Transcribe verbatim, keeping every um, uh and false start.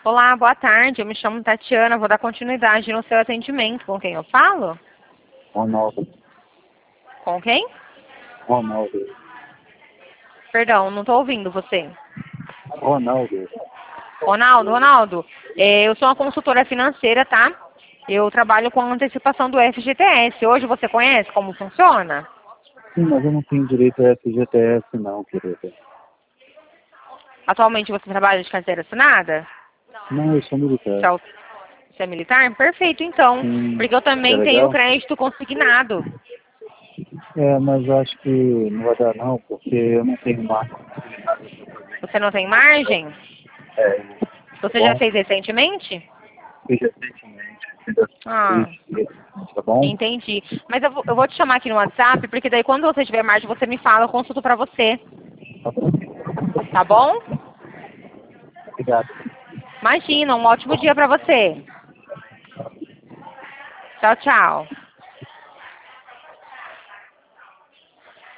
Olá, boa tarde. Eu me chamo Tatiana. Vou dar continuidade no seu atendimento. Com quem eu falo? Ronaldo. Com quem? Ronaldo. Perdão, não estou ouvindo você. Ronaldo. Ronaldo, Ronaldo, é, eu sou uma consultora financeira, tá? Eu trabalho com antecipação do F G T S. Hoje você conhece como funciona? Sim, mas eu não tenho direito a F G T S não, querida. Atualmente você trabalha de carteira assinada? Não, eu sou militar. Você é o- você é militar? Perfeito, então. Sim, Porque eu é também tenho legal? crédito consignado. É, mas eu acho que não vai dar não, porque eu não tenho marca. Você não tem margem? É, tá Você já bom? fez recentemente? Fiz recentemente. Ah, Tá bom? entendi. Mas eu vou, eu vou te chamar aqui no WhatsApp, porque daí quando você tiver margem, você me fala, eu consulto pra você. Tá bom. Tá bom? Obrigado. Imagina, um ótimo dia pra você. Tchau, tchau.